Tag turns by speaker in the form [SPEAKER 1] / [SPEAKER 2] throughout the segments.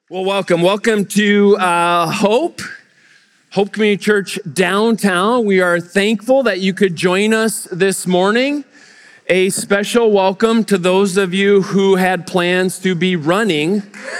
[SPEAKER 1] Well, welcome to Hope Community Church downtown. We are thankful that you could join us this morning. A special welcome to those of you who had plans to be running.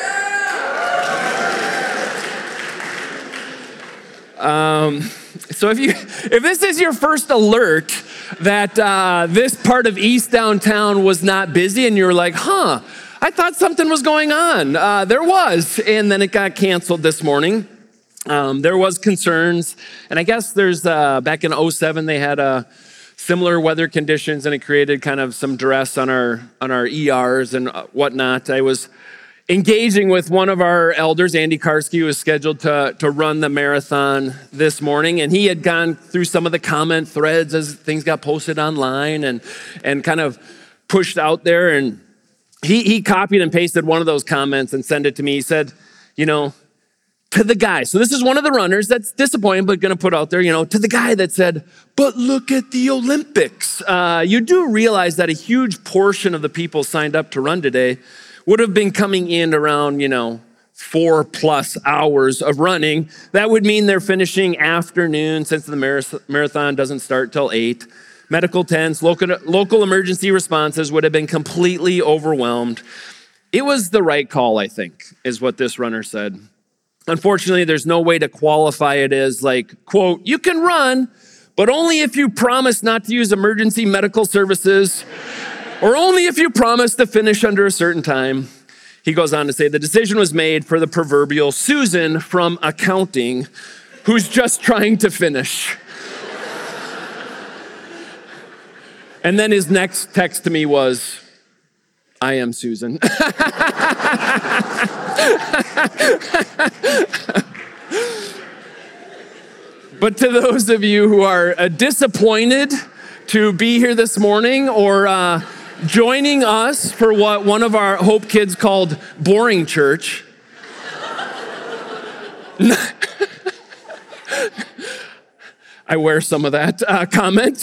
[SPEAKER 1] So if this is your first alert that this part of East Downtown was not busy and you're like, I thought something was going on. There was, and then it got canceled this morning. There was concerns, and I guess there's, back in 2007, they had similar weather conditions, and it created kind of some duress on our ERs and whatnot. I was engaging with one of our elders, Andy Karski, who was scheduled to run the marathon this morning, and he had gone through some of the comment threads as things got posted online and kind of pushed out there, and he copied and pasted one of those comments and sent it to me. He said, to the guy, so this is one of the runners that's disappointing, but going to put out there, to the guy that said, but look at the Olympics. You do realize that a huge portion of the people signed up to run today would have been coming in around, 4+ hours of running. That would mean they're finishing afternoon since the marathon doesn't start till 8. Medical tents, local emergency responses would have been completely overwhelmed. It was the right call, I think, is what this runner said. Unfortunately, there's no way to qualify it as like, quote, you can run, but only if you promise not to use emergency medical services, or only if you promise to finish under a certain time. He goes on to say, the decision was made for the proverbial Susan from accounting, who's just trying to finish. And then his next text to me was, I am Susan. But to those of you who are disappointed to be here this morning or joining us for what one of our Hope kids called boring church, I wear some of that comment.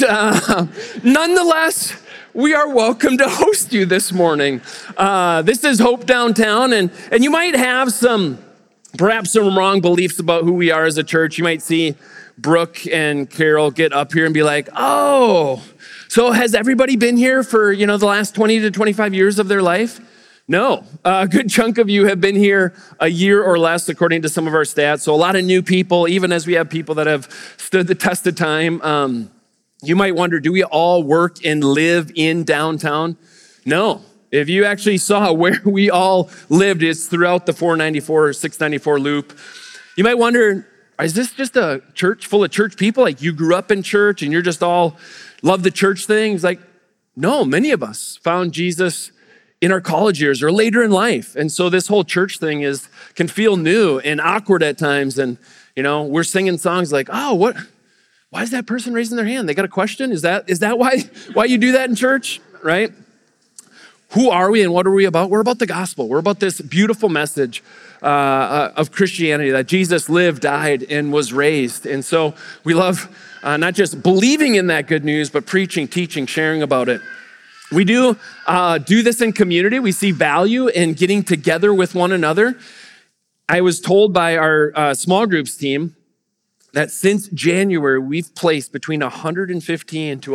[SPEAKER 1] Nonetheless, we are welcome to host you this morning. This is Hope Downtown, and you might have perhaps some wrong beliefs about who we are as a church. You might see Brooke and Carol get up here and be like, oh, so has everybody been here for, the last 20 to 25 years of their life? No, a good chunk of you have been here a year or less, according to some of our stats. So a lot of new people, even as we have people that have stood the test of time. You might wonder, do we all work and live in downtown? No. If you actually saw where we all lived, it's throughout the 494, 694 loop. You might wonder, is this just a church full of church people? Like you grew up in church and you're just all love the church thing? It's like, no, many of us found Jesus in our college years or later in life. And so this whole church thing can feel new and awkward at times. And, we're singing songs like, oh, why is that person raising their hand? They got a question? Is that why you do that in church, right? Who are we and what are we about? We're about the gospel. We're about this beautiful message of Christianity that Jesus lived, died, and was raised. And so we love not just believing in that good news, but preaching, teaching, sharing about it. We do this in community. We see value in getting together with one another. I was told by our small groups team that since January, we've placed between 115 to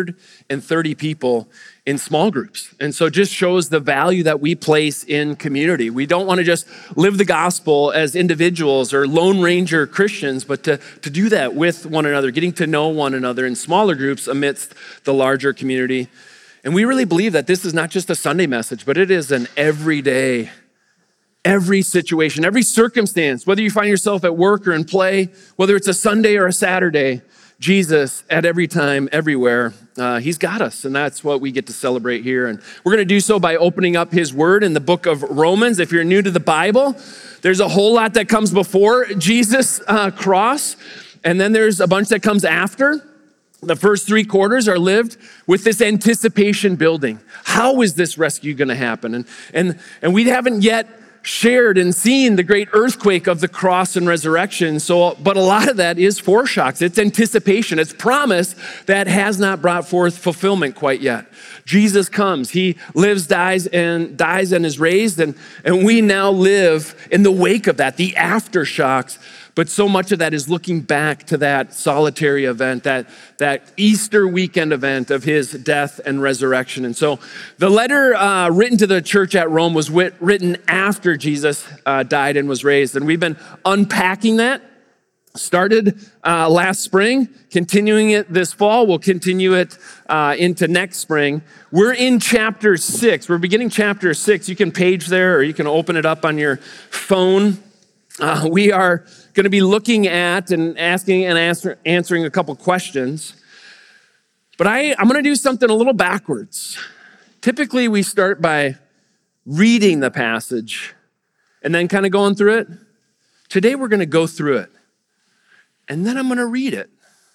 [SPEAKER 1] 130 people in small groups. And so it just shows the value that we place in community. We don't want to just live the gospel as individuals or Lone Ranger Christians, but to do that with one another, getting to know one another in smaller groups amidst the larger community. And we really believe that this is not just a Sunday message, but it is an everyday, every situation, every circumstance, whether you find yourself at work or in play, whether it's a Sunday or a Saturday, Jesus at every time, everywhere, he's got us. And that's what we get to celebrate here. And we're going to do so by opening up his word in the book of Romans. If you're new to the Bible, there's a whole lot that comes before Jesus' cross. And then there's a bunch that comes after. The first 3 quarters are lived with this anticipation building. How is this rescue going to happen? And we haven't yet shared and seen the great earthquake of the cross and resurrection. But a lot of that is foreshocks. It's anticipation. It's promise that has not brought forth fulfillment quite yet. Jesus comes. He lives, dies, and is raised. And we now live in the wake of that, the aftershocks. But so much of that is looking back to that solitary event, that Easter weekend event of his death and resurrection. And so the letter written to the church at Rome was written after Jesus died and was raised. And we've been unpacking that. Started last spring, continuing it this fall. We'll continue it into next spring. We're in chapter 6. We're beginning chapter 6. You can page there or you can open it up on your phone. We are going to be looking at and asking and answering a couple questions. But I'm going to do something a little backwards. Typically, we start by reading the passage and then kind of going through it. Today, we're going to go through it. And then I'm going to read it.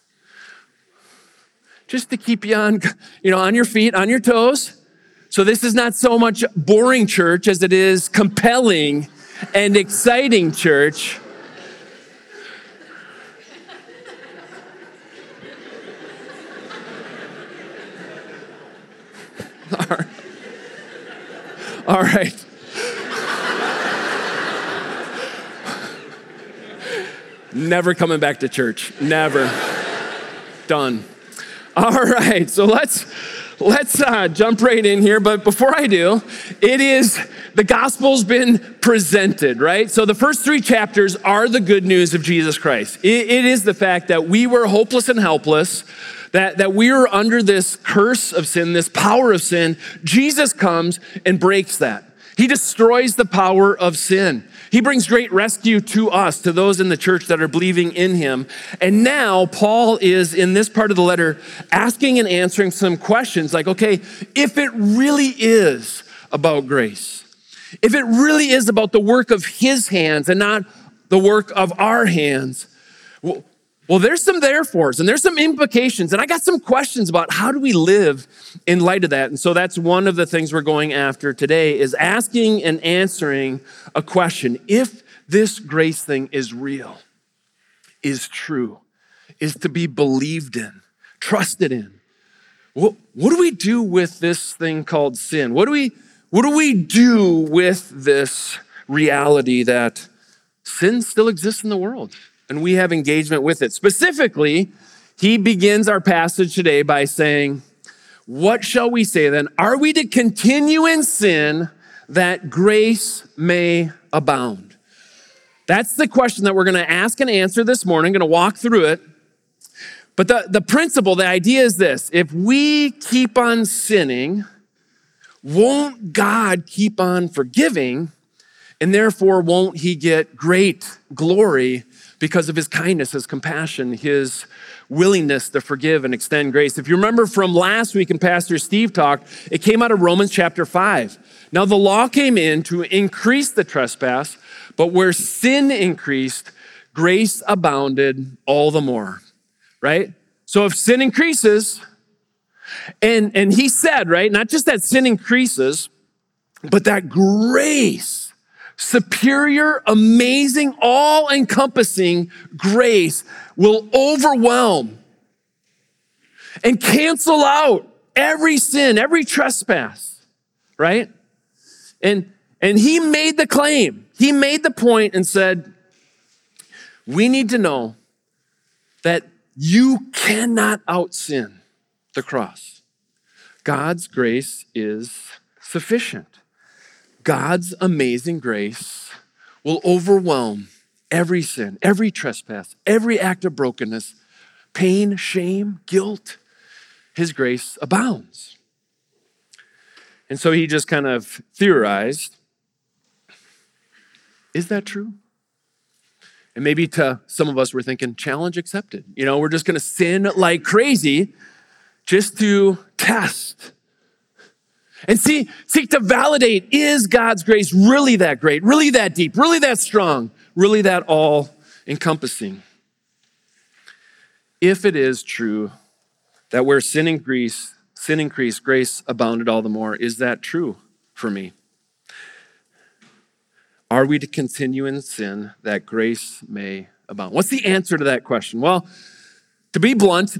[SPEAKER 1] Just to keep you on your feet, on your toes. So this is not so much boring church as it is compelling and exciting church. All right. Never coming back to church. Never. Done. All right. So let's jump right in here. But before I do, the gospel's been presented, right? So the first 3 chapters are the good news of Jesus Christ. It is the fact that we were hopeless and helpless, that we were under this curse of sin, this power of sin. Jesus comes and breaks that. He destroys the power of sin. He brings great rescue to us, to those in the church that are believing in him. And now Paul is, in this part of the letter, asking and answering some questions like, okay, if it really is about grace, if it really is about the work of his hands and not the work of our hands, well, there's some therefores and there's some implications. And I got some questions about how do we live in light of that. And so that's one of the things we're going after today is asking and answering a question. If this grace thing is real, is true, is to be believed in, trusted in, what do we do with this thing called sin? What do we do with this reality that sin still exists in the world? And we have engagement with it. Specifically, he begins our passage today by saying, what shall we say then? Are we to continue in sin that grace may abound? That's the question that we're going to ask and answer this morning. Going to walk through it. But the principle, the idea is this. If we keep on sinning, won't God keep on forgiving? And therefore, won't he get great glory because of his kindness, his compassion, his willingness to forgive and extend grace? If you remember from last week and Pastor Steve talked, it came out of Romans chapter 5. Now the law came in to increase the trespass, but where sin increased, grace abounded all the more, right? So if sin increases, and he said, right, not just that sin increases, but that grace, superior, amazing, all-encompassing grace will overwhelm and cancel out every sin, every trespass, right? And he made the claim. He made the point and said, we need to know that you cannot out-sin the cross. God's grace is sufficient. God's amazing grace will overwhelm every sin, every trespass, every act of brokenness, pain, shame, guilt. His grace abounds. And so he just kind of theorized, is that true? And maybe to some of us, we're thinking, challenge accepted. We're just going to sin like crazy just to test and seek to validate, is God's grace really that great, really that deep, really that strong, really that all-encompassing? If it is true that where sin increased, grace abounded all the more, is that true for me? Are we to continue in sin that grace may abound? What's the answer to that question? Well, to be blunt,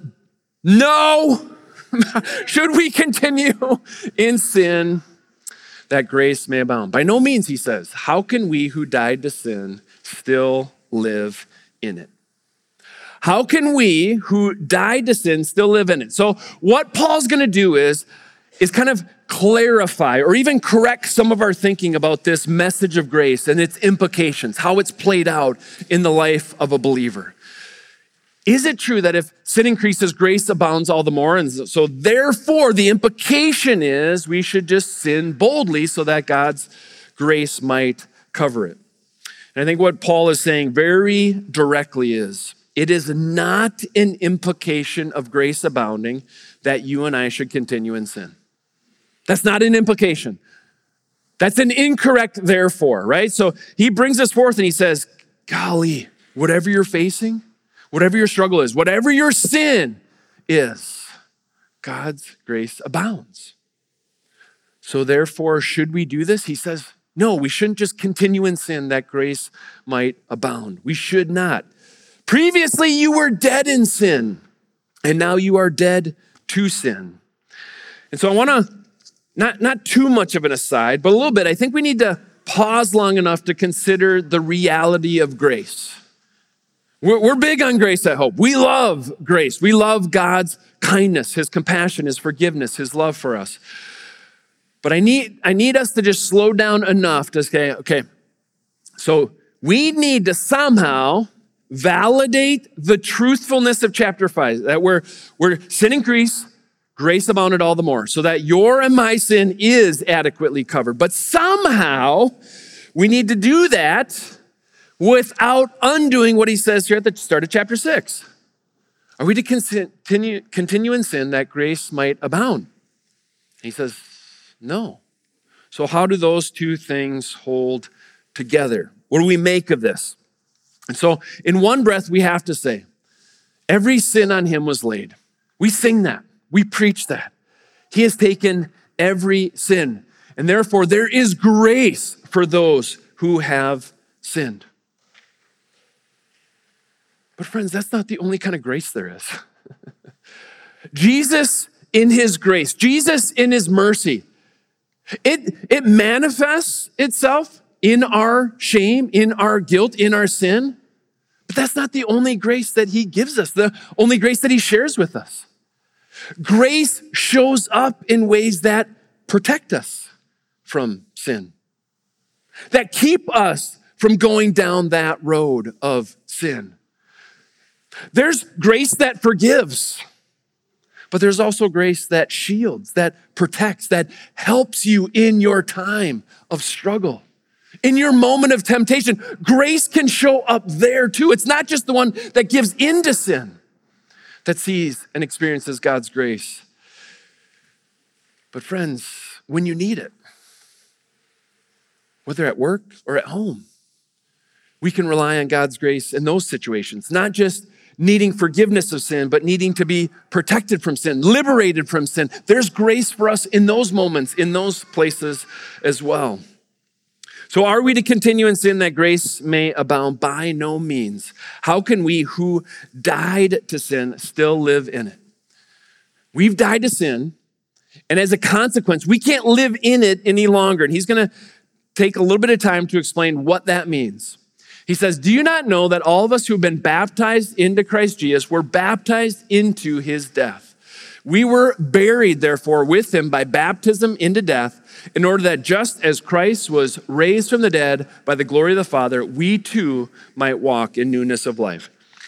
[SPEAKER 1] no. Should we continue in sin that grace may abound? By no means, he says. How can we who died to sin still live in it? How can we who died to sin still live in it? So what Paul's going to do is kind of clarify or even correct some of our thinking about this message of grace and its implications, how it's played out in the life of a believer. Is it true that if sin increases, grace abounds all the more? And so therefore, the implication is we should just sin boldly so that God's grace might cover it. And I think what Paul is saying very directly is, it is not an implication of grace abounding that you and I should continue in sin. That's not an implication. That's an incorrect therefore, right? So he brings us forth and he says, golly, whatever you're facing, whatever your struggle is, whatever your sin is, God's grace abounds. So therefore, should we do this? He says, no, we shouldn't just continue in sin that grace might abound. We should not. Previously, you were dead in sin, and now you are dead to sin. And so I want to, not too much of an aside, but a little bit, I think we need to pause long enough to consider the reality of grace. We're big on grace at Hope. We love grace. We love God's kindness, his compassion, his forgiveness, his love for us. But I need us to just slow down enough to say, okay, so we need to somehow validate the truthfulness of chapter 5, that where sin increased, grace abounded all the more, so that your and my sin is adequately covered. But somehow we need to do that without undoing what he says here at the start of chapter 6. Are we to continue in sin that grace might abound? He says, no. So how do those two things hold together? What do we make of this? And so in one breath, we have to say, every sin on him was laid. We sing that. We preach that. He has taken every sin. And therefore, there is grace for those who have sinned. But friends, that's not the only kind of grace there is. Jesus in his grace, Jesus in his mercy, it manifests itself in our shame, in our guilt, in our sin. But that's not the only grace that he gives us, the only grace that he shares with us. Grace shows up in ways that protect us from sin, that keep us from going down that road of sin. There's grace that forgives, but there's also grace that shields, that protects, that helps you in your time of struggle. In your moment of temptation, grace can show up there too. It's not just the one that gives into sin that sees and experiences God's grace. But friends, when you need it, whether at work or at home, we can rely on God's grace in those situations, not just needing forgiveness of sin, but needing to be protected from sin, liberated from sin. There's grace for us in those moments, in those places as well. So are we to continue in sin that grace may abound? By no means. How can we who died to sin still live in it? We've died to sin, and as a consequence, we can't live in it any longer. And he's going to take a little bit of time to explain what that means. He says, do you not know that all of us who have been baptized into Christ Jesus were baptized into his death? We were buried, therefore, with him by baptism into death, in order that just as Christ was raised from the dead by the glory of the Father, we too might walk in newness of life.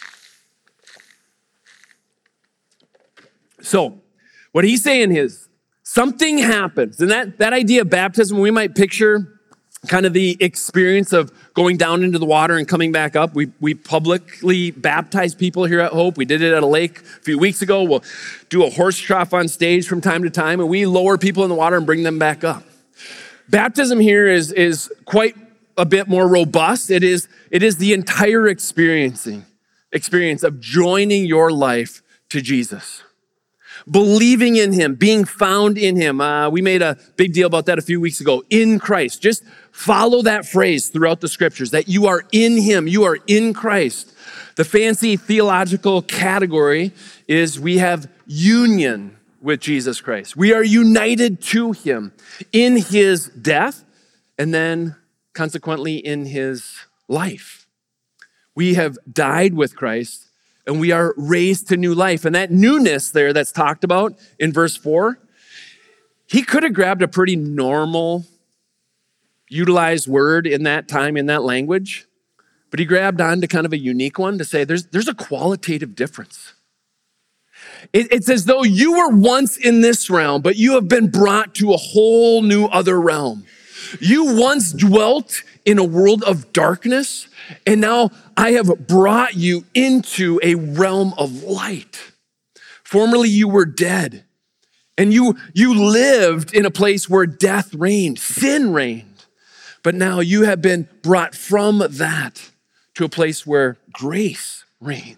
[SPEAKER 1] So, what he's saying is, something happens. And that idea of baptism, we might picture kind of the experience of going down into the water and coming back up. We publicly baptize people here at Hope. We did it at a lake a few weeks ago. We'll do a horse trough on stage from time to time, and we lower people in the water and bring them back up. Baptism here is quite a bit more robust. It is the entire experience of joining your life to Jesus. believing in him, being found in him. We made a big deal about that a few weeks ago. In Christ. Just follow that phrase throughout the scriptures, that you are in him, you are in Christ. The fancy theological category is we have union with Jesus Christ. We are united to him in his death and then consequently in his life. We have died with Christ and we are raised to new life. And that newness there that's talked about in verse 4, he could have grabbed a pretty normal, utilized word in that time, in that language, but he grabbed onto kind of a unique one to say there's a qualitative difference. It's as though you were once in this realm, but you have been brought to a whole new other realm. You once dwelt in a world of darkness, and now I have brought you into a realm of light. Formerly you were dead, and you lived in a place where death reigned, sin reigned. But now you have been brought from that to a place where grace reigns.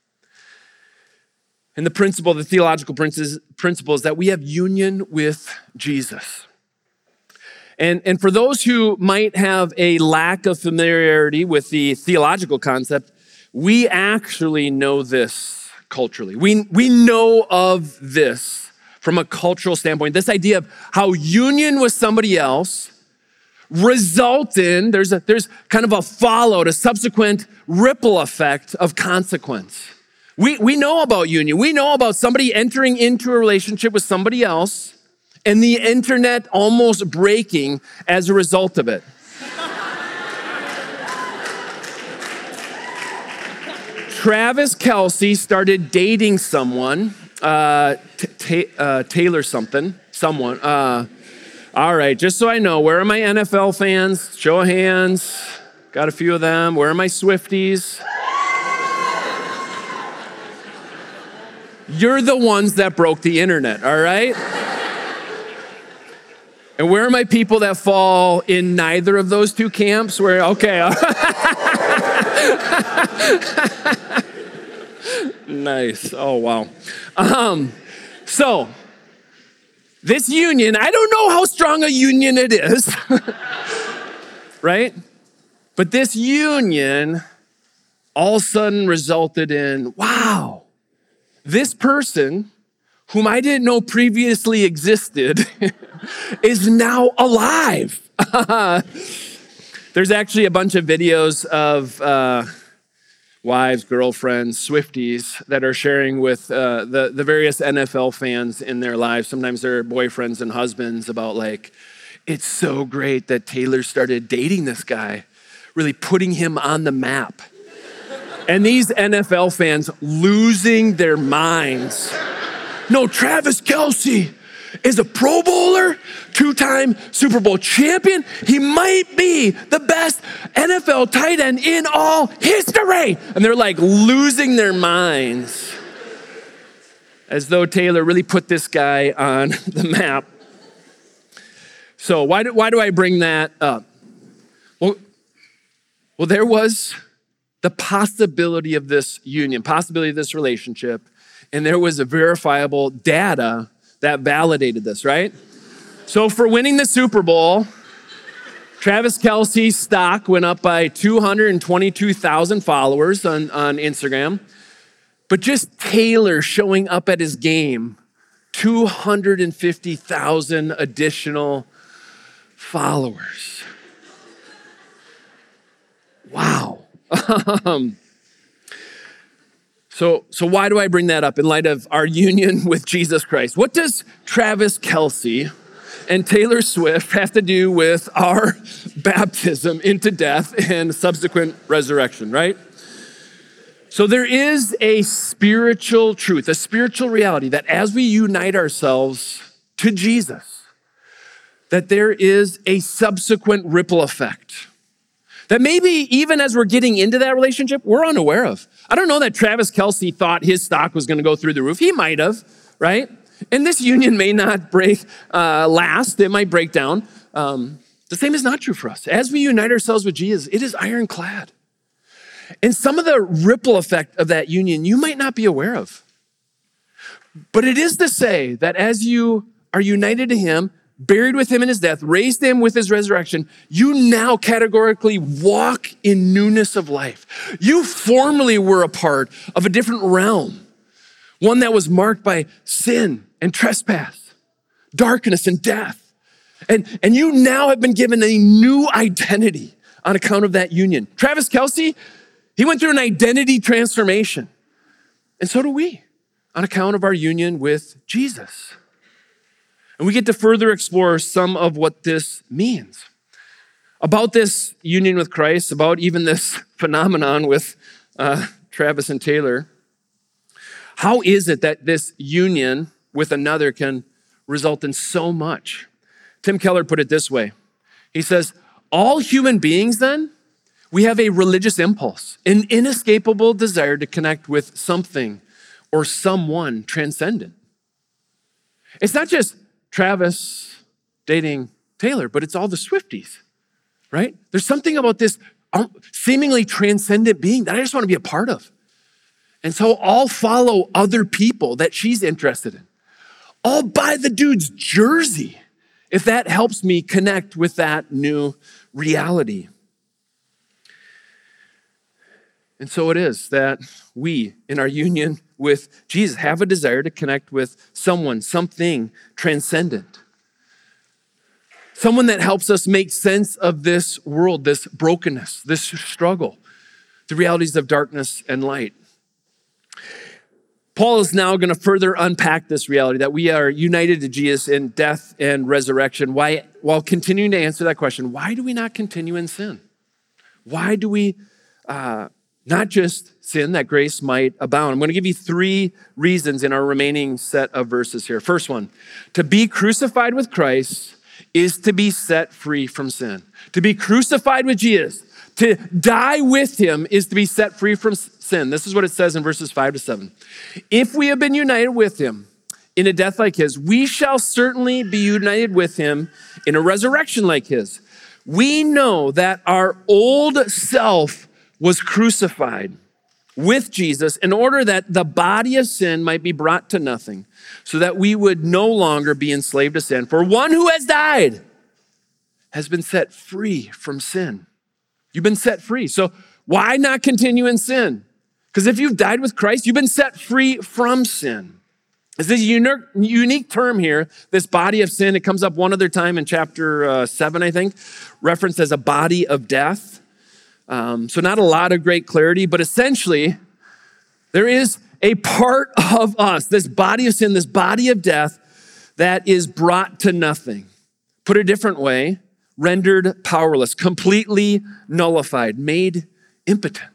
[SPEAKER 1] And the principle, the theological principle is that we have union with Jesus. And for those who might have a lack of familiarity with the theological concept, we actually know this culturally. We know of this from a cultural standpoint, this idea of how union with somebody else result in, there's kind of a fallout, a subsequent ripple effect of consequence. We know about union. We know about somebody entering into a relationship with somebody else and the internet almost breaking as a result of it. Travis Kelce started dating someone, Taylor someone. All right, just so I know, where are my NFL fans? Show of hands. Got a few of them. Where are my Swifties? You're the ones that broke the internet, all right? And where are my people that fall in neither of those two camps? Okay. Nice. Oh, wow. So, this union, I don't know how strong a union it is, right? But this union all of a sudden resulted in, wow, this person whom I didn't know previously existed is now alive. There's actually a bunch of videos of wives, girlfriends, Swifties that are sharing with the various NFL fans in their lives. Sometimes they're boyfriends and husbands about like, it's so great that Taylor started dating this guy, really putting him on the map. And these NFL fans losing their minds. No, Travis Kelce is a Pro Bowler, 2-time Super Bowl champion. He might be the best NFL tight end in all history. And they're like losing their minds as though Taylor really put this guy on the map. So why do I bring that up? Well, there was the possibility of this union, possibility of this relationship, and there was a verifiable data that validated this, right? So for winning the Super Bowl, Travis Kelce's stock went up by 222,000 followers on Instagram. But just Taylor showing up at his game, 250,000 additional followers. Wow. So why do I bring that up in light of our union with Jesus Christ? What does Travis Kelce and Taylor Swift have to do with our baptism into death and subsequent resurrection, right? So there is a spiritual truth, a spiritual reality that as we unite ourselves to Jesus, that there is a subsequent ripple effect that maybe even as we're getting into that relationship, we're unaware of. I don't know that Travis Kelce thought his stock was gonna go through the roof. He might have, right? And this union may not last, it might break down. The same is not true for us. As we unite ourselves with Jesus, it is ironclad. And some of the ripple effect of that union you might not be aware of. But it is to say that as you are united to him, buried with him in his death, raised him with his resurrection, you now categorically walk in newness of life. You formerly were a part of a different realm, one that was marked by sin and trespass, darkness and death. And you now have been given a new identity on account of that union. Travis Kelce, he went through an identity transformation. And so do we, on account of our union with Jesus. And we get to further explore some of what this means. About this union with Christ, about even this phenomenon with Travis and Taylor. How is it that this union with another can result in so much? Tim Keller put it this way. He says, all human beings then, we have a religious impulse, an inescapable desire to connect with something or someone transcendent. It's not just Travis dating Taylor, but it's all the Swifties, right? There's something about this seemingly transcendent being that I just want to be a part of. And so I'll follow other people that she's interested in. I'll buy the dude's jersey if that helps me connect with that new reality. And so it is that we, in our union with Jesus, have a desire to connect with someone, something transcendent. Someone that helps us make sense of this world, this brokenness, this struggle, the realities of darkness and light. Paul is now going to further unpack this reality that we are united to Jesus in death and resurrection, while continuing to answer that question, why do we not continue in sin? Why do we not just sin, that grace might abound? I'm going to give you 3 reasons in our remaining set of verses here. First one, to be crucified with Christ is to be set free from sin. To be crucified with Jesus, to die with him is to be set free from sin. This is what it says in verses 5-7. If we have been united with him in a death like his, we shall certainly be united with him in a resurrection like his. We know that our old self was crucified with Jesus in order that the body of sin might be brought to nothing, so that we would no longer be enslaved to sin. For one who has died has been set free from sin. You've been set free. So why not continue in sin? Because if you've died with Christ, you've been set free from sin. It's this unique term here, this body of sin. It comes up one other time in chapter 7, I think, referenced as a body of death. So not a lot of great clarity, but essentially there is a part of us, this body of sin, this body of death that is brought to nothing. Put a different way, rendered powerless, completely nullified, made impotent.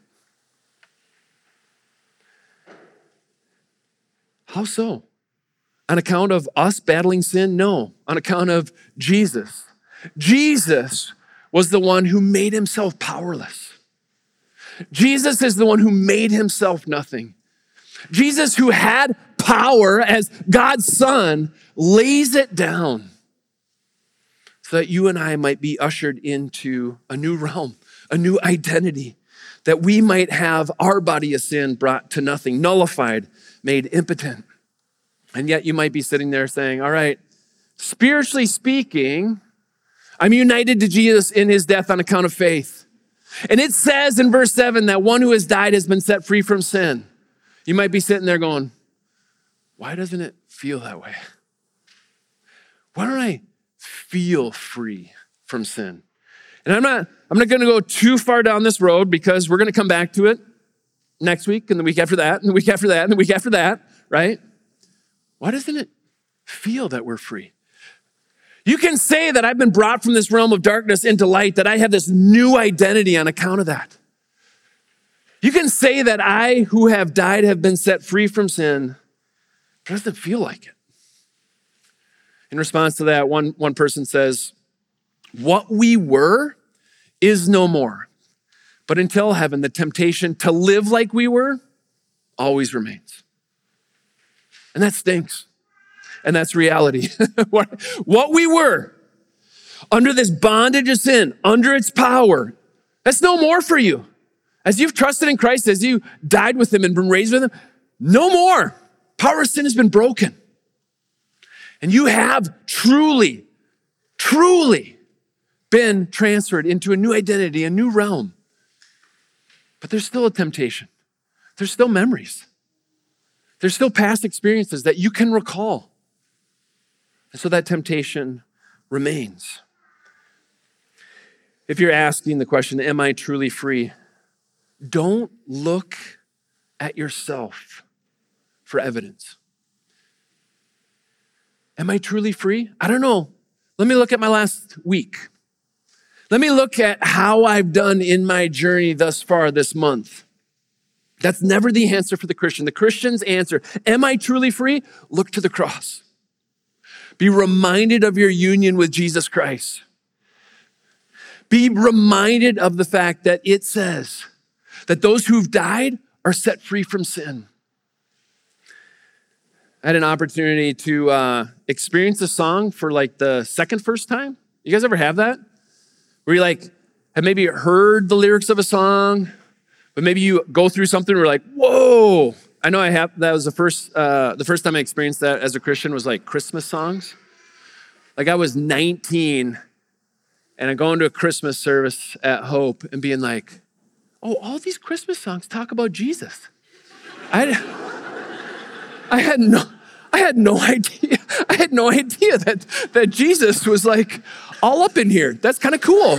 [SPEAKER 1] How so? On account of us battling sin? No, on account of Jesus. Jesus was the one who made himself powerless. Jesus is the one who made himself nothing. Jesus, who had power as God's Son, lays it down so that you and I might be ushered into a new realm, a new identity, that we might have our body of sin brought to nothing, nullified, made impotent. And yet you might be sitting there saying, all right, spiritually speaking, I'm united to Jesus in his death on account of faith. And it says in verse 7 that one who has died has been set free from sin. You might be sitting there going, why doesn't it feel that way? Why don't I feel free from sin? And I'm not going to go too far down this road because we're going to come back to it next week and the week after that and the week after that and the week after that, right? Why doesn't it feel that we're free? You can say that I've been brought from this realm of darkness into light, that I have this new identity on account of that. You can say that I who have died have been set free from sin, but it doesn't feel like it. In response to that, one person says, what we were is no more. But until heaven, the temptation to live like we were always remains. And that stinks. And that's reality. What we were under this bondage of sin, under its power, that's no more for you. As you've trusted in Christ, as you died with him and been raised with him, no more. Power of sin has been broken. And you have truly been transferred into a new identity, a new realm. But there's still a temptation. There's still memories. There's still past experiences that you can recall. And so that temptation remains. If you're asking the question, am I truly free? Don't look at yourself for evidence. Am I truly free? I don't know. Let me look at my last week. Let me look at how I've done in my journey thus far this month. That's never the answer for the Christian. The Christian's answer, am I truly free? Look to the cross. Be reminded of your union with Jesus Christ. Be reminded of the fact that it says that those who've died are set free from sin. I had an opportunity to experience a song for like the first time. You guys ever have that? Where you like have maybe heard the lyrics of a song, but maybe you go through something where you're like, whoa. I know I have. That was the first time I experienced that as a Christian was like Christmas songs. Like I was 19 and I go into a Christmas service at Hope and being like, oh, all these Christmas songs talk about Jesus. I had no idea. I had no idea that Jesus was like all up in here. That's kind of cool.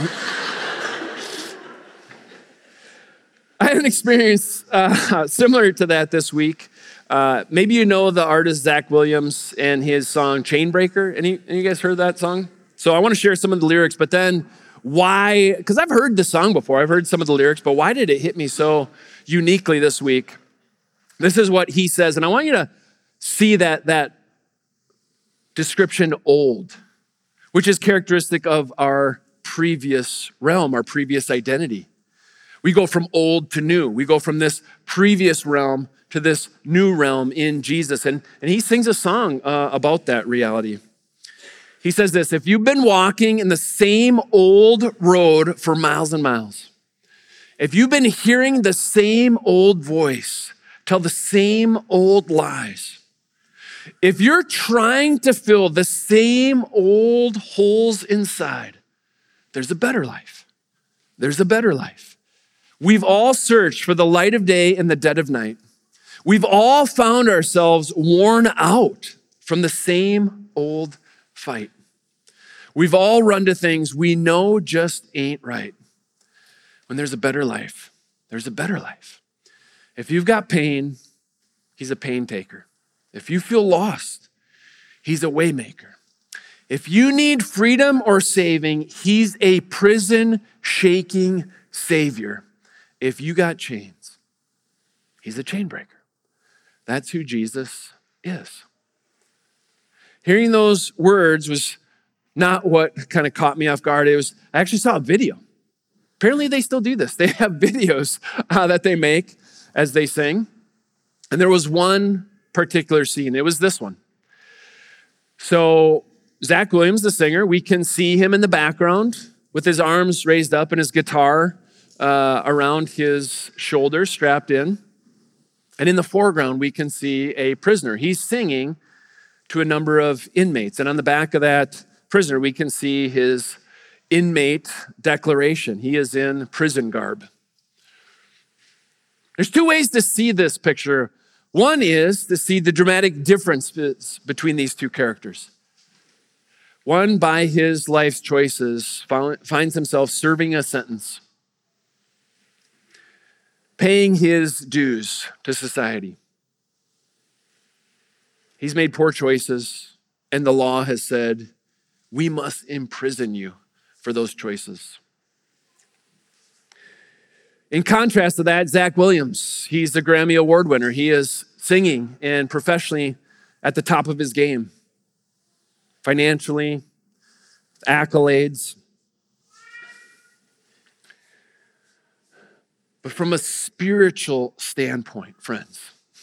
[SPEAKER 1] I had an experience similar to that this week. Maybe you know the artist Zach Williams and his song Chainbreaker. Any of you guys heard that song? So I want to share some of the lyrics, but then why? Because I've heard the song before. I've heard some of the lyrics, but why did it hit me so uniquely this week? This is what he says, and I want you to see that description old, which is characteristic of our previous realm, our previous identity. We go from old to new. We go from this previous realm to this new realm in Jesus. And he sings a song about that reality. He says this, if you've been walking in the same old road for miles and miles, if you've been hearing the same old voice tell the same old lies, if you're trying to fill the same old holes inside, there's a better life. There's a better life. We've all searched for the light of day in the dead of night. We've all found ourselves worn out from the same old fight. We've all run to things we know just ain't right. When there's a better life, there's a better life. If you've got pain, he's a pain taker. If you feel lost, he's a way maker. If you need freedom or saving, he's a prison-shaking savior. If you got chains, he's a chain breaker. That's who Jesus is. Hearing those words was not what kind of caught me off guard. I actually saw a video. Apparently they still do this. They have videos that they make as they sing. And there was one particular scene. It was this one. So Zach Williams, the singer, we can see him in the background with his arms raised up and his guitar around his shoulders, strapped in. And in the foreground, we can see a prisoner. He's singing to a number of inmates. And on the back of that prisoner, we can see his inmate declaration. He is in prison garb. There's two ways to see this picture. One is to see the dramatic differences between these two characters. One, by his life's choices, finds himself serving a sentence, paying his dues to society. He's made poor choices, and the law has said, we must imprison you for those choices. In contrast to that, Zach Williams, he's the Grammy Award winner. He is singing and professionally at the top of his game. Financially, accolades. But from a spiritual standpoint, friends,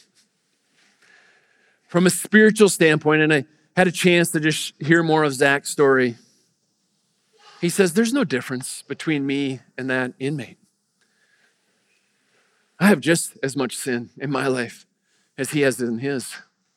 [SPEAKER 1] from a spiritual standpoint, and I had a chance to just hear more of Zach's story, he says, there's no difference between me and that inmate. I have just as much sin in my life as he has in his.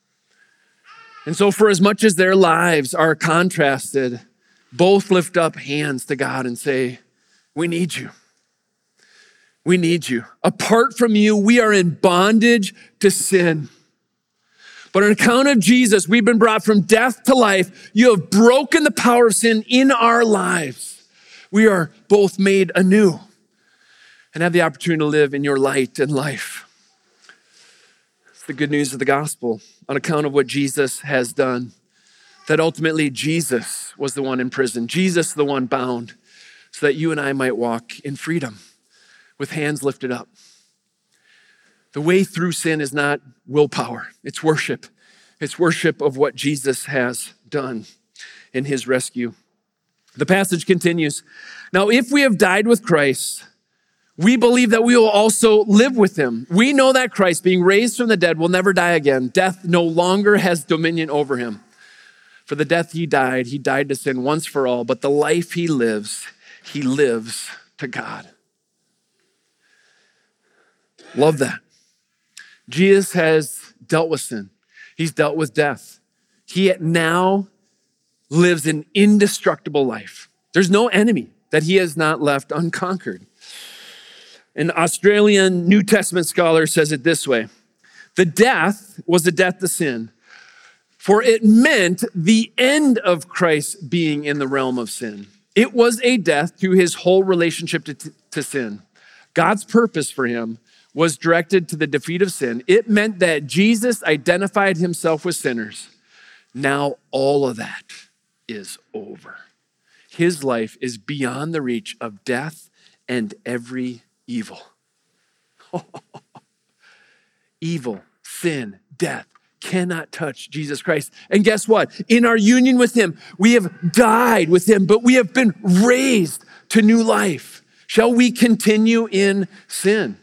[SPEAKER 1] And so for as much as their lives are contrasted, both lift up hands to God and say, we need you. We need you. Apart from you, we are in bondage to sin. But on account of Jesus, we've been brought from death to life. You have broken the power of sin in our lives. We are both made anew and have the opportunity to live in your light and life. It's the good news of the gospel on account of what Jesus has done. That ultimately Jesus was the one in prison. Jesus the one bound so that you and I might walk in freedom with hands lifted up. The way through sin is not willpower. It's worship. It's worship of what Jesus has done in his rescue. The passage continues. Now, if we have died with Christ, we believe that we will also live with him. We know that Christ, being raised from the dead, will never die again. Death no longer has dominion over him. For the death he died to sin once for all, but the life he lives to God. Love that. Jesus has dealt with sin. He's dealt with death. He now lives an indestructible life. There's no enemy that he has not left unconquered. An Australian New Testament scholar says it this way. The death was a death to sin, for it meant the end of Christ being in the realm of sin. It was a death to his whole relationship to sin. God's purpose for him was directed to the defeat of sin. It meant that Jesus identified himself with sinners. Now all of that is over. His life is beyond the reach of death and every evil. Evil, sin, death cannot touch Jesus Christ. And guess what? In our union with him, we have died with him, but we have been raised to new life. Shall we continue in sin?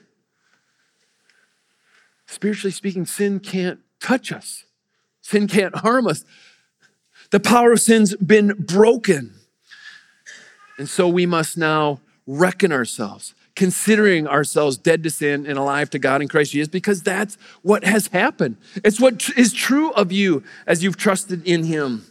[SPEAKER 1] Spiritually speaking, sin can't touch us. Sin can't harm us. The power of sin's been broken. And so we must now reckon ourselves, considering ourselves dead to sin and alive to God in Christ Jesus, because that's what has happened. It's what is true of you as you've trusted in him.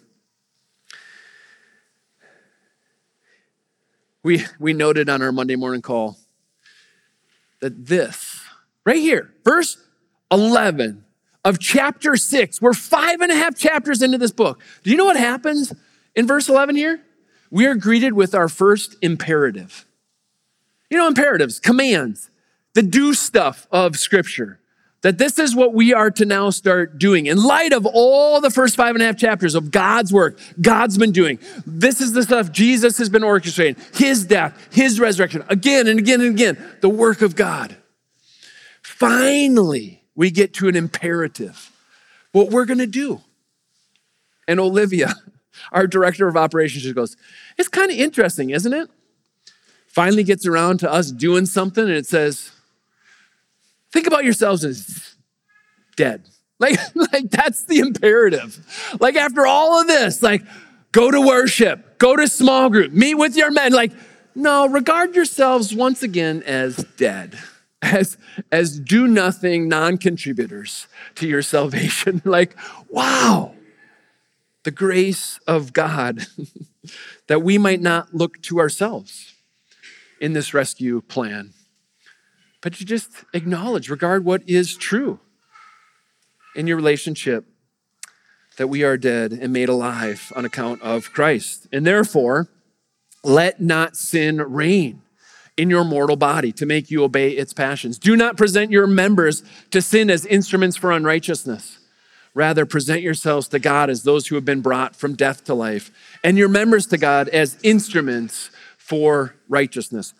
[SPEAKER 1] We noted on our Monday morning call that this, right here, verse 11 of chapter 6, we're 5.5 chapters into this book. Do you know what happens in verse 11 here? We are greeted with our first imperative. You know, imperatives, commands, the do stuff of Scripture. That this is what we are to now start doing. In light of all the first 5.5 chapters of God's work, God's been doing. This is the stuff Jesus has been orchestrating. His death, his resurrection, again and again and again, the work of God. Finally, we get to an imperative, what we're going to do. And Olivia, our director of operations, just goes, it's kind of interesting, isn't it? Finally gets around to us doing something and it says, think about yourselves as dead. Like that's the imperative. Like after all of this, like go to worship, go to small group, meet with your men. Like, no, regard yourselves once again as dead, as do nothing non-contributors to your salvation. Like, wow, the grace of God that we might not look to ourselves in this rescue plan, but you just acknowledge, regard what is true in your relationship, that we are dead and made alive on account of Christ. And therefore, let not sin reign in your mortal body to make you obey its passions. Do not present your members to sin as instruments for unrighteousness. Rather, present yourselves to God as those who have been brought from death to life, and your members to God as instruments for righteousness.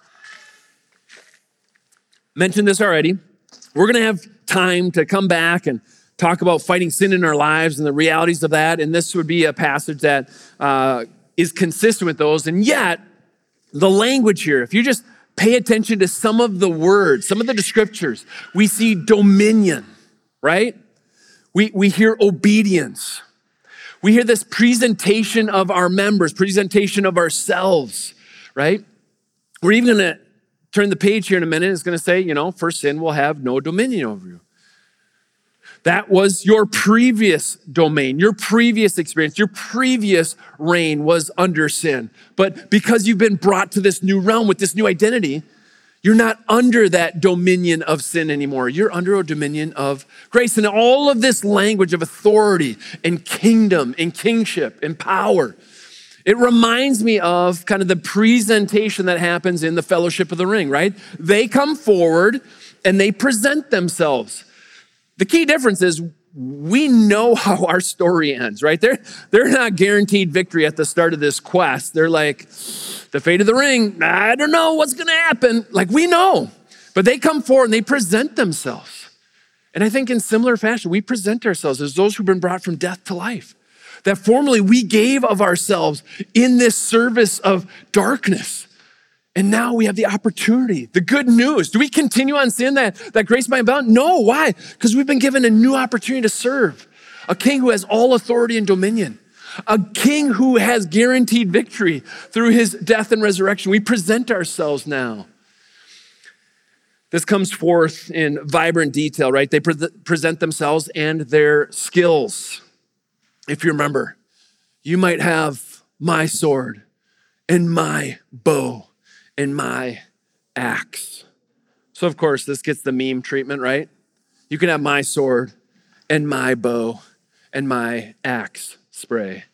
[SPEAKER 1] Mentioned this already. We're going to have time to come back and talk about fighting sin in our lives and the realities of that. And this would be a passage that is consistent with those. And yet, the language here, if you just pay attention to some of the words, some of the scriptures, we see dominion, right? We hear obedience. We hear this presentation of our members, presentation of ourselves, right? We're even going to turn the page here in a minute. It's going to say, for sin will have no dominion over you. That was your previous domain, your previous experience, your previous reign was under sin. But because you've been brought to this new realm with this new identity, you're not under that dominion of sin anymore. You're under a dominion of grace. And all of this language of authority and kingdom and kingship and power, it reminds me of kind of the presentation that happens in the Fellowship of the Ring, right? They come forward and they present themselves. The key difference is we know how our story ends, right? They're not guaranteed victory at the start of this quest. They're like, the fate of the ring, I don't know what's going to happen. Like, we know. But they come forward and they present themselves. And I think in similar fashion, we present ourselves as those who've been brought from death to life. That formerly we gave of ourselves in this service of darkness. And now we have the opportunity, the good news. Do we continue on sin that grace might abound? No, why? Because we've been given a new opportunity to serve a king who has all authority and dominion, a king who has guaranteed victory through his death and resurrection. We present ourselves now. This comes forth in vibrant detail, right? They present themselves and their skills. If you remember, you might have my sword and my bow and my axe. So of course, this gets the meme treatment, right? You can have my sword and my bow and my axe spray.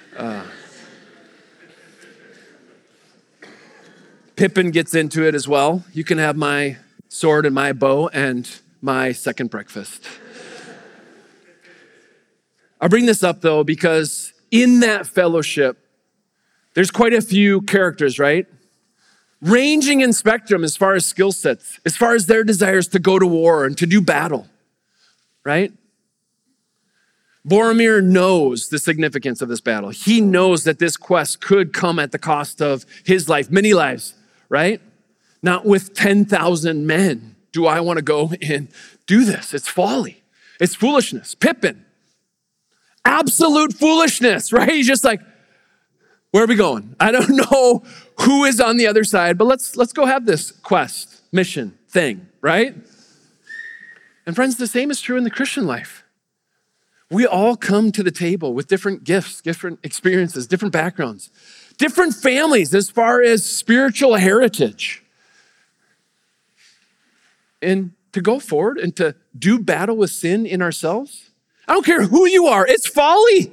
[SPEAKER 1] Pippin gets into it as well. You can have my sword and my bow and my second breakfast. I bring this up though, because in that fellowship, there's quite a few characters, right? Ranging in spectrum as far as skill sets, as far as their desires to go to war and to do battle, right? Boromir knows the significance of this battle. He knows that this quest could come at the cost of his life, many lives, right? Not with 10,000 men do I want to go and do this. It's folly. It's foolishness. Pippin, absolute foolishness, right? He's just like, where are we going? I don't know who is on the other side, but let's go have this quest, mission, thing, right? And friends, the same is true in the Christian life. We all come to the table with different gifts, different experiences, different backgrounds, different families as far as spiritual heritage. And to go forward and to do battle with sin in ourselves, I don't care who you are, it's folly.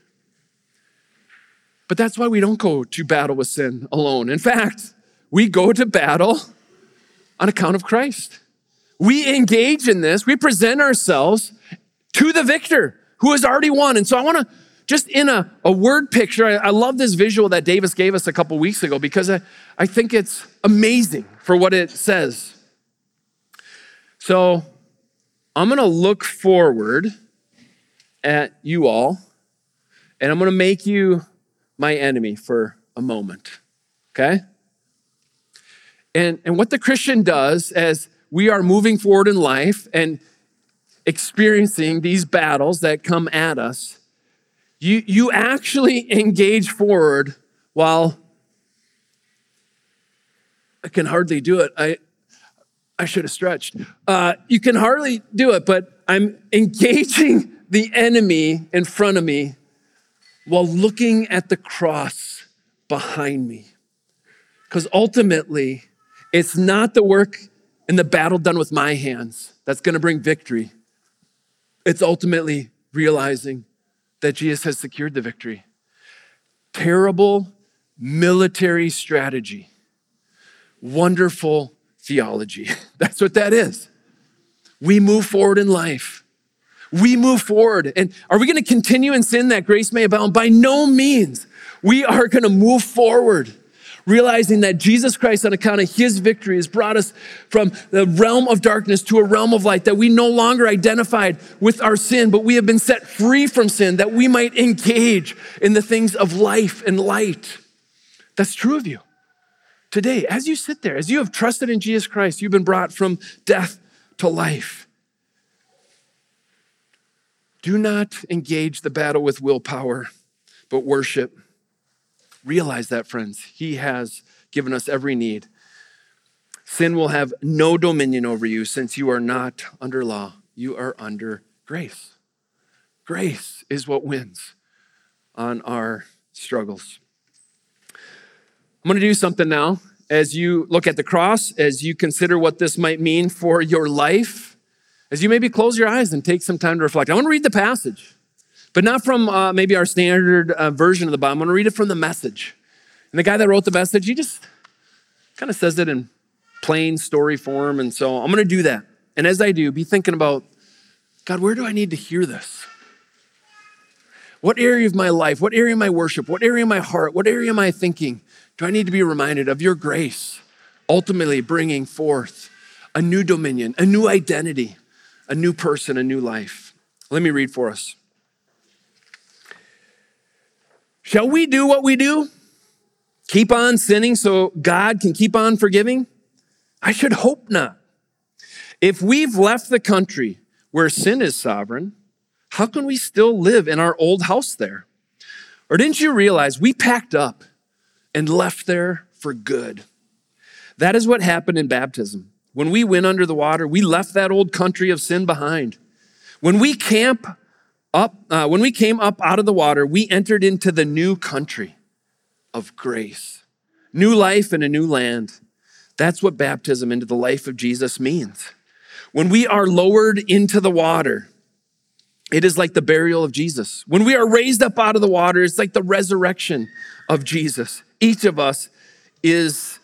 [SPEAKER 1] But that's why we don't go to battle with sin alone. In fact, we go to battle on account of Christ. We engage in this, we present ourselves to the victor who has already won. And so I want to, just in a word picture, I love this visual that Davis gave us a couple weeks ago because I think it's amazing for what it says. So I'm going to look forward at you all, and I'm going to make you my enemy for a moment, okay? And what the Christian does as we are moving forward in life and experiencing these battles that come at us, you actually engage forward while I can hardly do it. I should have stretched. You can hardly do it, but I'm engaging the enemy in front of me while looking at the cross behind me. Because ultimately, it's not the work and the battle done with my hands that's going to bring victory. It's ultimately realizing that Jesus has secured the victory. Terrible military strategy. Wonderful theology. That's what that is. We move forward in life. We move forward. And are we going to continue in sin that grace may abound? By no means. We are going to move forward, realizing that Jesus Christ, on account of his victory, has brought us from the realm of darkness to a realm of light, that we no longer identified with our sin, but we have been set free from sin, that we might engage in the things of life and light. That's true of you. Today, as you sit there, as you have trusted in Jesus Christ, you've been brought from death to life. Do not engage the battle with willpower, but worship. Realize that, friends. He has given us every need. Sin will have no dominion over you since you are not under law. You are under Grace. Grace is what wins on our struggles. I'm going to do something now. As you look at the cross, as you consider what this might mean for your life, as you maybe close your eyes and take some time to reflect. I want to read the passage, but not from maybe our standard version of the Bible. I'm going to read it from the Message. And the guy that wrote the Message, he just kind of says it in plain story form. And so I'm going to do that. And as I do, be thinking about, God, where do I need to hear this? What area of my life, what area of my worship, what area of my heart, what area of my thinking do I need to be reminded of your grace, ultimately bringing forth a new dominion, a new identity, a new person, a new life? Let me read for us. Shall we do what we do? Keep on sinning so God can keep on forgiving? I should hope not. If we've left the country where sin is sovereign, how can we still live in our old house there? Or didn't you realize we packed up and left there for good? That is what happened in baptism. When we went under the water, we left that old country of sin behind. When we came up out of the water, we entered into the new country of grace, new life in a new land. That's what baptism into the life of Jesus means. When we are lowered into the water, it is like the burial of Jesus. When we are raised up out of the water, it's like the resurrection of Jesus. Each of us is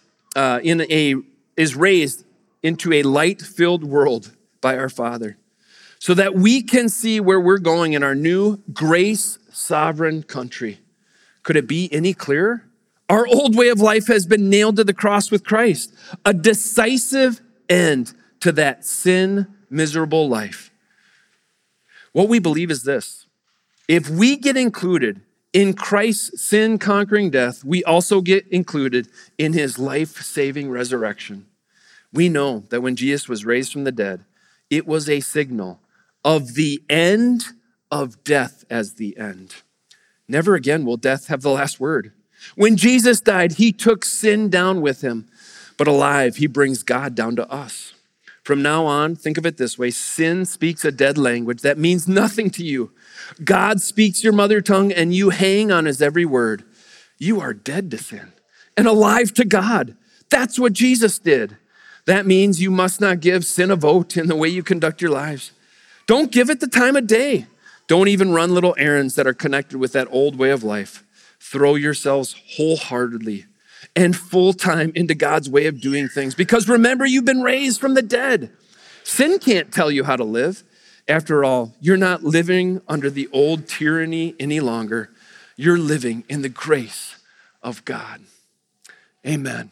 [SPEAKER 1] raised into a light-filled world by our Father, so that we can see where we're going in our new grace-sovereign country. Could it be any clearer? Our old way of life has been nailed to the cross with Christ, a decisive end to that sin-miserable life. What we believe is this: if we get included in Christ's sin-conquering death, we also get included in his life-saving resurrection. We know that when Jesus was raised from the dead, it was a signal of the end of death as the end. Never again will death have the last word. When Jesus died, he took sin down with him, but alive, he brings God down to us. From now on, think of it this way: sin speaks a dead language that means nothing to you. God speaks your mother tongue and you hang on his every word. You are dead to sin and alive to God. That's what Jesus did. That means you must not give sin a vote in the way you conduct your lives. Don't give it the time of day. Don't even run little errands that are connected with that old way of life. Throw yourselves wholeheartedly and full time into God's way of doing things. Because remember, you've been raised from the dead. Sin can't tell you how to live. After all, you're not living under the old tyranny any longer. You're living in the grace of God. Amen.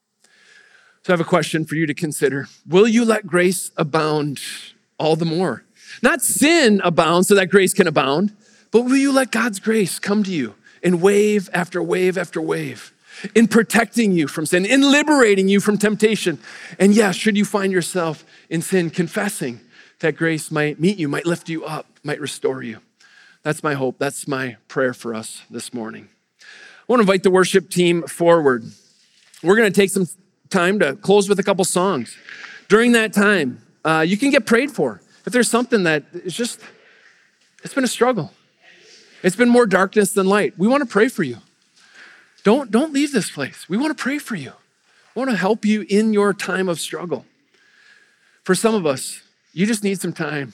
[SPEAKER 1] So I have a question for you to consider. Will you let grace abound all the more? Not sin abound so that grace can abound, but will you let God's grace come to you in wave after wave after wave, in protecting you from sin, in liberating you from temptation? And yes, should you find yourself in sin, confessing that grace might meet you, might lift you up, might restore you. That's my hope. That's my prayer for us this morning. I want to invite the worship team forward. We're going to take some time to close with a couple songs. During that time, you can get prayed for. If there's something that is just, it's been a struggle. It's been more darkness than light. We want to pray for you. Don't leave this place. We want to pray for you. We want to help you in your time of struggle. For some of us, you just need some time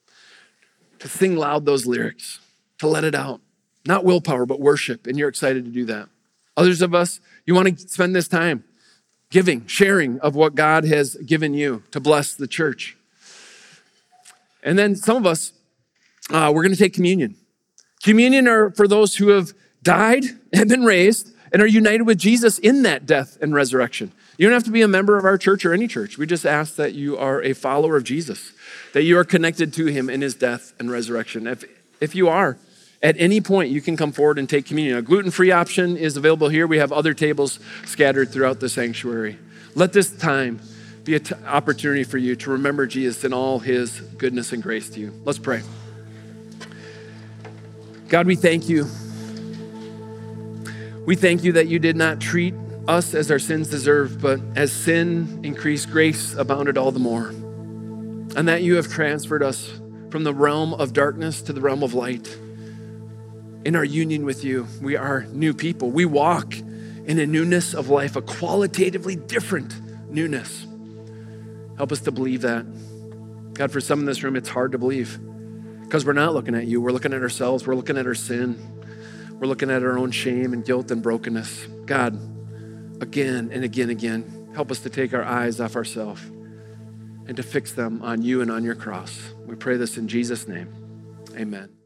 [SPEAKER 1] to sing loud those lyrics, to let it out. Not willpower, but worship, and you're excited to do that. Others of us, you want to spend this time giving, sharing of what God has given you to bless the church. And then some of us, we're going to take communion. Communion are for those who have died and been raised and are united with Jesus in that death and resurrection. You don't have to be a member of our church or any church. We just ask that you are a follower of Jesus, that you are connected to him in his death and resurrection. If you are, at any point, you can come forward and take communion. A gluten-free option is available here. We have other tables scattered throughout the sanctuary. Let this time be an opportunity for you to remember Jesus and all his goodness and grace to you. Let's pray. God, we thank you. We thank you that you did not treat us as our sins deserve, but as sin increased, grace abounded all the more. And that you have transferred us from the realm of darkness to the realm of light. In our union with you, we are new people. We walk in a newness of life, a qualitatively different newness. Help us to believe that. God, for some in this room, it's hard to believe because we're not looking at you. We're looking at ourselves. We're looking at our sin. We're looking at our own shame and guilt and brokenness. God, again and again, help us to take our eyes off ourselves and to fix them on you and on your cross. We pray this in Jesus' name. Amen.